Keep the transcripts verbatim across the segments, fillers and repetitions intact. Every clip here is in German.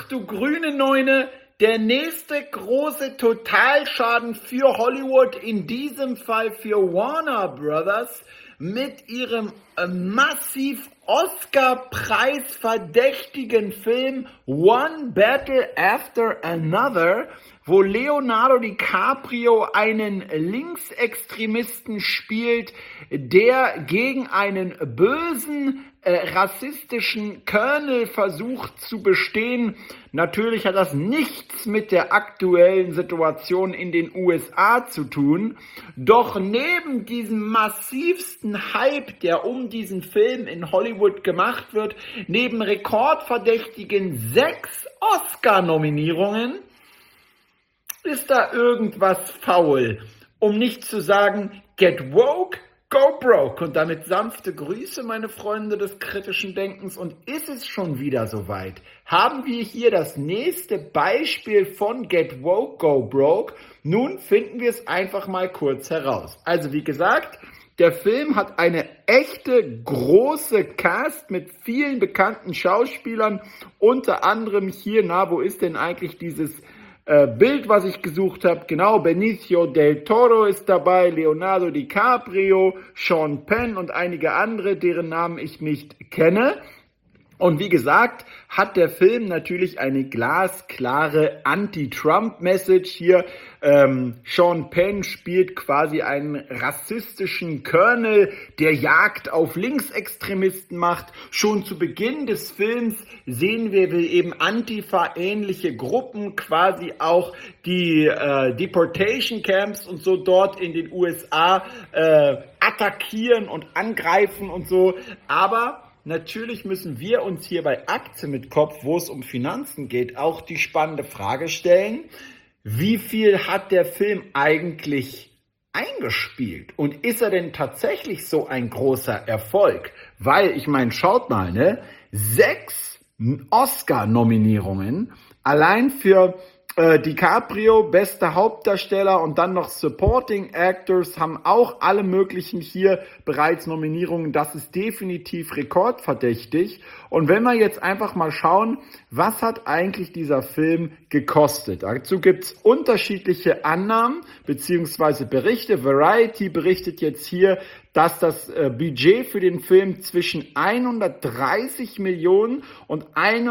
du grüne Neune, der nächste große Totalschaden für Hollywood, in diesem Fall für Warner Brothers, mit ihrem äh, massiv Oscar-Preis verdächtigen Film One Battle After Another, wo Leonardo DiCaprio einen Linksextremisten spielt, der gegen einen bösen, äh, rassistischen Colonel versucht zu bestehen. Natürlich hat das nichts mit der aktuellen Situation in den U S A zu tun. Doch neben diesem massivsten Hype, der um diesen Film in Hollywood gemacht wird, neben rekordverdächtigen sechs Oscar-Nominierungen, ist da irgendwas faul. Um nicht zu sagen, get woke, go broke. Und damit sanfte Grüße, meine Freunde des kritischen Denkens. Und ist es schon wieder soweit? Haben wir hier das nächste Beispiel von get woke, go broke? Nun finden wir es einfach mal kurz heraus. Also wie gesagt, der Film hat eine echte große Cast mit vielen bekannten Schauspielern. Unter anderem hier, na, wo ist denn eigentlich dieses Äh, Bild, was ich gesucht habe? Genau, Benicio del Toro ist dabei, Leonardo DiCaprio, Sean Penn und einige andere, deren Namen ich nicht kenne. Und wie gesagt, hat der Film natürlich eine glasklare Anti-Trump-Message hier. Ähm, Sean Penn spielt quasi einen rassistischen Colonel, der Jagd auf Linksextremisten macht. Schon zu Beginn des Films sehen wir, wie eben Antifa-ähnliche Gruppen quasi auch die äh, Deportation Camps und so dort in den U S A äh, attackieren und angreifen und so. Aber natürlich müssen wir uns hier bei Aktie mit Kopf, wo es um Finanzen geht, auch die spannende Frage stellen: Wie viel hat der Film eigentlich eingespielt? Und ist er denn tatsächlich so ein großer Erfolg? Weil, ich meine, schaut mal, ne? Sechs Oscar-Nominierungen allein für äh, DiCaprio, bester Hauptdarsteller, und dann noch Supporting Actors, haben auch alle möglichen hier bereits Nominierungen. Das ist definitiv rekordverdächtig. Und wenn wir jetzt einfach mal schauen, was hat eigentlich dieser Film gekostet? Dazu gibt's unterschiedliche Annahmen bzw. Berichte. Variety berichtet jetzt hier, dass das äh, Budget für den Film zwischen hundertdreißig Millionen und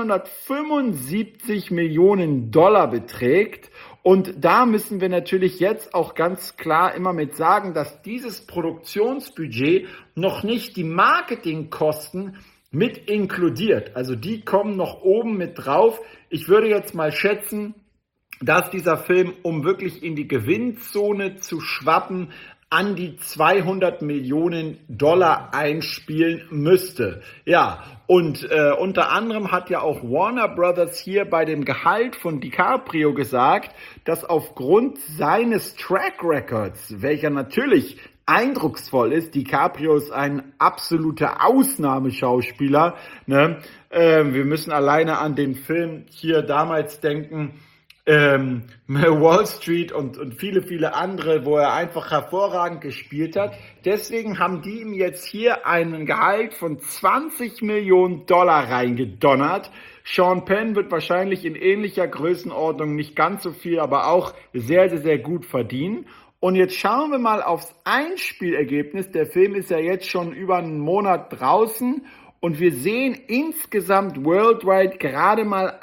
hundertfünfundsiebzig Millionen Dollar beträgt. Und da müssen wir natürlich jetzt auch ganz klar immer mit sagen, dass dieses Produktionsbudget noch nicht die Marketingkosten mit inkludiert. Also die kommen noch oben mit drauf. Ich würde jetzt mal schätzen, dass dieser Film, um wirklich in die Gewinnzone zu schwappen, an die zweihundert Millionen Dollar einspielen müsste. Ja, und äh, unter anderem hat ja auch Warner Brothers hier bei dem Gehalt von DiCaprio gesagt, dass aufgrund seines Track Records, welcher natürlich eindrucksvoll ist, DiCaprio ist ein absoluter Ausnahmeschauspieler, ne? äh, wir müssen alleine an den Film hier damals denken, Ähm, Wall Street und, und viele, viele andere, wo er einfach hervorragend gespielt hat. Deswegen haben die ihm jetzt hier einen Gehalt von zwanzig Millionen Dollar reingedonnert. Sean Penn wird wahrscheinlich in ähnlicher Größenordnung nicht ganz so viel, aber auch sehr, sehr, sehr gut verdienen. Und jetzt schauen wir mal aufs Einspielergebnis. Der Film ist ja jetzt schon über einen Monat draußen. Und wir sehen insgesamt worldwide gerade mal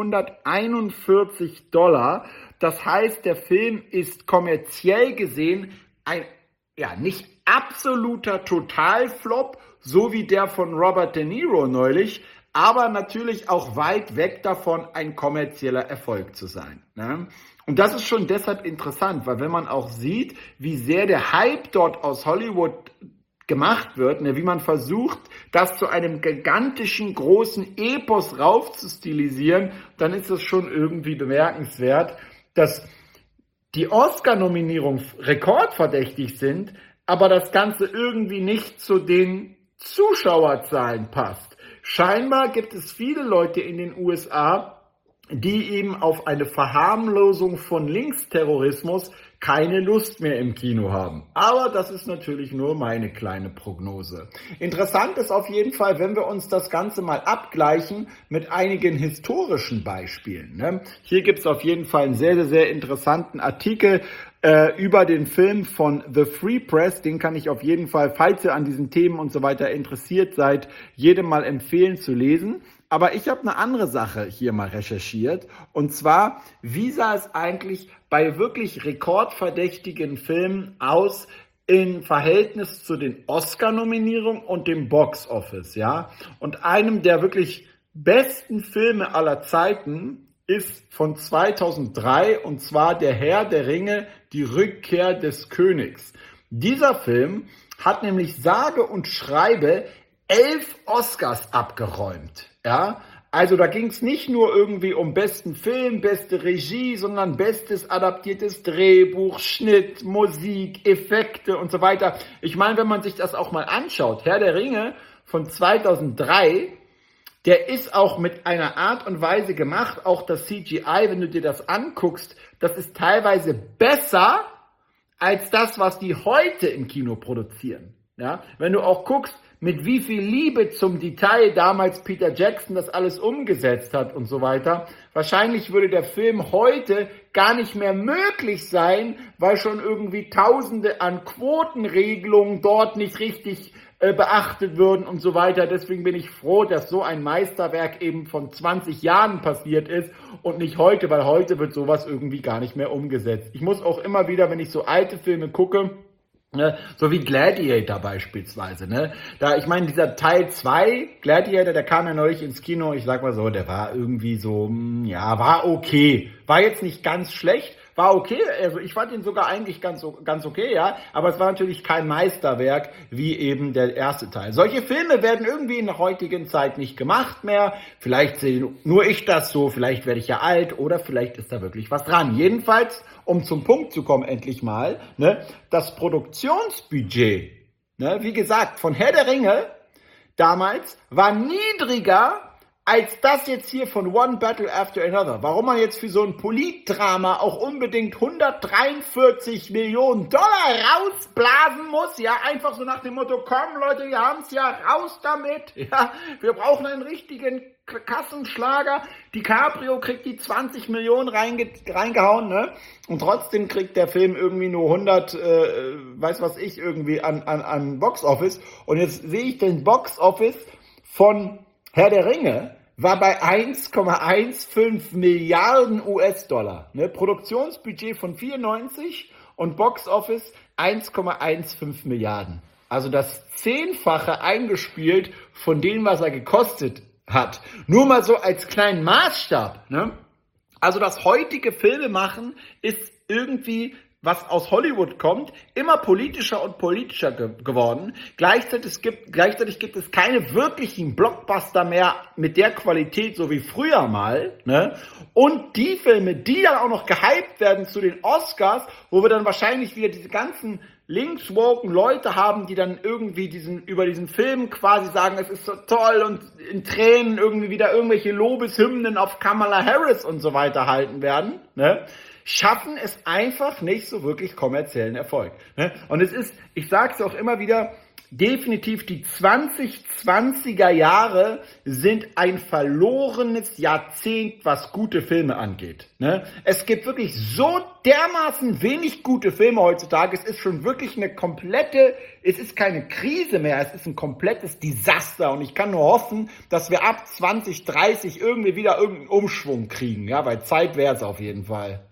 hunderteinundvierzig Dollar. Das heißt, der Film ist kommerziell gesehen ein, ja, nicht absoluter Totalflop, so wie der von Robert De Niro neulich, aber natürlich auch weit weg davon, ein kommerzieller Erfolg zu sein, ne? Und das ist schon deshalb interessant, weil wenn man auch sieht, wie sehr der Hype dort aus Hollywood gemacht wird, ne, wie man versucht, das zu einem gigantischen, großen Epos raufzustilisieren, dann ist es schon irgendwie bemerkenswert, dass die Oscar-Nominierungen rekordverdächtig sind, aber das Ganze irgendwie nicht zu den Zuschauerzahlen passt. Scheinbar gibt es viele Leute in den U S A, die eben auf eine Verharmlosung von Linksterrorismus keine Lust mehr im Kino haben. Aber das ist natürlich nur meine kleine Prognose. Interessant ist auf jeden Fall, wenn wir uns das Ganze mal abgleichen mit einigen historischen Beispielen. Ne? Hier gibt es auf jeden Fall einen sehr, sehr, sehr interessanten Artikel äh, über den Film von The Free Press. Den kann ich auf jeden Fall, falls ihr an diesen Themen und so weiter interessiert seid, jedem mal empfehlen zu lesen. Aber ich habe eine andere Sache hier mal recherchiert. Und zwar, wie sah es eigentlich bei wirklich rekordverdächtigen Filmen aus im Verhältnis zu den Oscar-Nominierungen und dem Box-Office, ja? Und einem der wirklich besten Filme aller Zeiten ist von zweitausenddrei, und zwar Der Herr der Ringe, die Rückkehr des Königs. Dieser Film hat nämlich sage und schreibe elf Oscars abgeräumt. Ja, also da ging es nicht nur irgendwie um besten Film, beste Regie, sondern bestes adaptiertes Drehbuch, Schnitt, Musik, Effekte und so weiter. Ich meine, wenn man sich das auch mal anschaut, Herr der Ringe von zweitausenddrei, der ist auch mit einer Art und Weise gemacht, auch das C G I, wenn du dir das anguckst, das ist teilweise besser als das, was die heute im Kino produzieren. Ja, wenn du auch guckst, mit wie viel Liebe zum Detail damals Peter Jackson das alles umgesetzt hat und so weiter. Wahrscheinlich würde der Film heute gar nicht mehr möglich sein, weil schon irgendwie Tausende an Quotenregelungen dort nicht richtig äh, beachtet würden und so weiter. Deswegen bin ich froh, dass so ein Meisterwerk eben von zwanzig Jahren passiert ist und nicht heute, weil heute wird sowas irgendwie gar nicht mehr umgesetzt. Ich muss auch immer wieder, wenn ich so alte Filme gucke, Ne, so wie Gladiator beispielsweise, ne? Da, ich meine, dieser Teil zwei, Gladiator, der kam ja neulich ins Kino, ich sag mal so, der war irgendwie so, ja, war okay. War jetzt nicht ganz schlecht, war okay, also ich fand ihn sogar eigentlich ganz, ganz okay, ja, aber es war natürlich kein Meisterwerk, wie eben der erste Teil. Solche Filme werden irgendwie in der heutigen Zeit nicht gemacht mehr, vielleicht sehe nur ich das so, vielleicht werde ich ja alt oder vielleicht ist da wirklich was dran. Jedenfalls, um zum Punkt zu kommen, endlich mal, ne, das Produktionsbudget, ne, wie gesagt, von Herr der Ringe damals war niedriger als das jetzt hier von One Battle After Another. Warum man jetzt für so ein Politdrama auch unbedingt hundertdreiundvierzig Millionen Dollar rausblasen muss, ja, einfach so nach dem Motto, komm Leute, wir haben's ja, raus damit, ja, wir brauchen einen richtigen Kassenschlager. DiCaprio kriegt die zwanzig Millionen reinge reingehauen, ne? Und trotzdem kriegt der Film irgendwie nur hundert, äh, weiß was ich, irgendwie an, an, an Box-Office. Und jetzt sehe ich den Box-Office von Herr der Ringe, war bei eins Komma fünfzehn Milliarden U S-Dollar. Ne? Produktionsbudget von vierundneunzig und Box-Office eins Komma fünfzehn Milliarden. Also das Zehnfache eingespielt von dem, was er gekostet hat. Nur mal so als kleinen Maßstab. Ne? Also das heutige Filmemachen ist irgendwie, was aus Hollywood kommt, immer politischer und politischer ge geworden. Gleichzeitig gibt, gleichzeitig gibt es keine wirklichen Blockbuster mehr mit der Qualität, so wie früher mal. Ne? Und die Filme, die dann auch noch gehypt werden zu den Oscars, wo wir dann wahrscheinlich wieder diese ganzen linkswoken Leute haben, die dann irgendwie diesen über diesen Film quasi sagen, es ist so toll und in Tränen irgendwie wieder irgendwelche Lobeshymnen auf Kamala Harris und so weiter halten werden, ne? Schaffen es einfach nicht so wirklich kommerziellen Erfolg. Ne? Und es ist, ich sage es auch immer wieder, definitiv die zwanzig zwanziger Jahre sind ein verlorenes Jahrzehnt, was gute Filme angeht. Ne? Es gibt wirklich so dermaßen wenig gute Filme heutzutage. Es ist schon wirklich eine komplette, es ist keine Krise mehr, es ist ein komplettes Desaster. Und ich kann nur hoffen, dass wir ab zwanzig dreißig irgendwie wieder irgendeinen Umschwung kriegen. Ja, weil Zeit wäre es auf jeden Fall.